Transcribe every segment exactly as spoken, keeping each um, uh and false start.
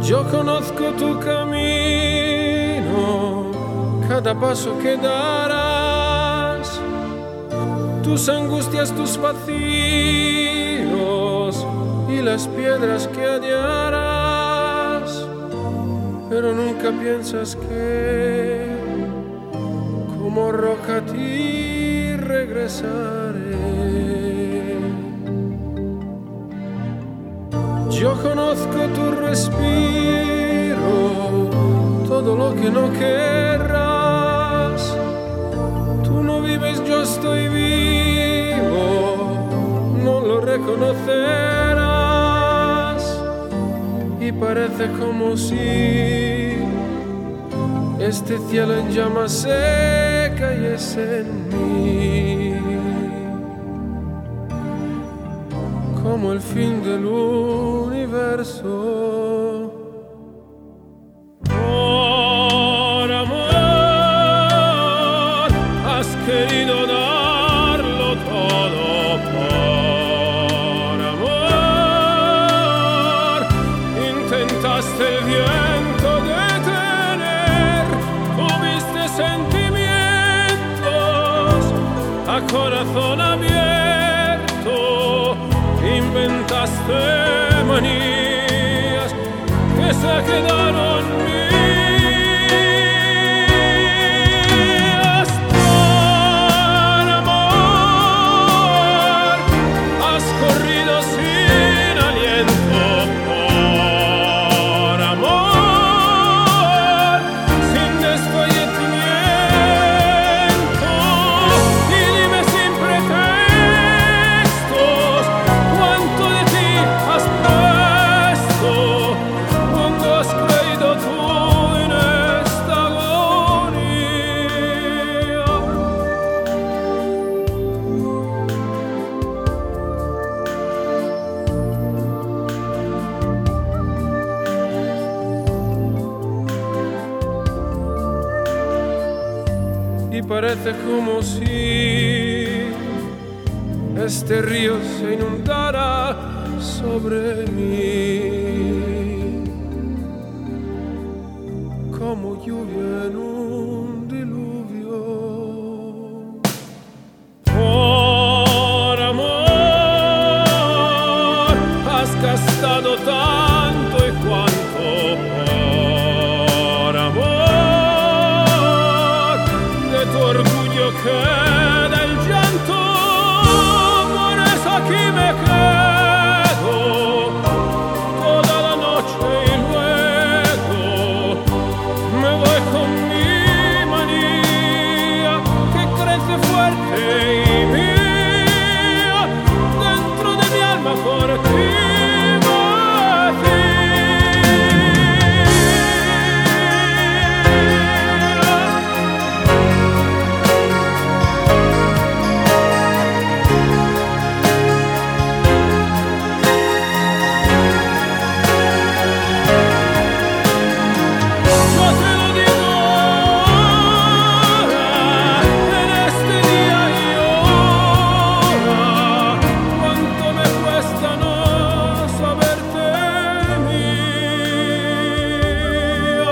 Yo conozco tu camino, cada paso que darás, tus angustias, tus vacíos y las piedras que hallarás, pero nunca piensas que como roca a ti regresaré. Yo conozco tu respiro, todo lo que no querrás. Tú no vives, yo estoy vivo, no lo reconocerás. Y parece como si este cielo en llamas se cayese en mí, como el fin del universo. Por amor has querido darlo todo, por amor intentaste el viento detener, tuviste sentimientos a corazón abierto, inventaste manías que se quedaron mías. Por amor has corrido sin aliento, por amor sin desfallecimiento, y dime sin pretextos cuánto de ti has puesto cuando has creído tú en esta agonía. Y parece como si este río se inundara sobre mí, como lluvia en un diluvio. Por amor has gastado tanto y cuanto, por amor de tu orgullo queda el llanto, por eso aquí me quedo toda la noche y luego me voy con mi manía que crece fuerte y mía dentro de mi alma por ti vacía. Yo te lo digo ahora, en este día y hora, cuánto me cuesta no saberte mía.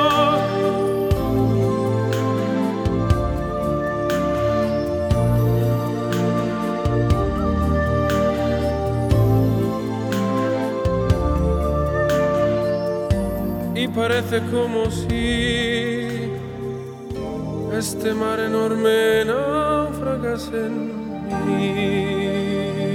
Y parece como si este mar enorme naufragase en mí.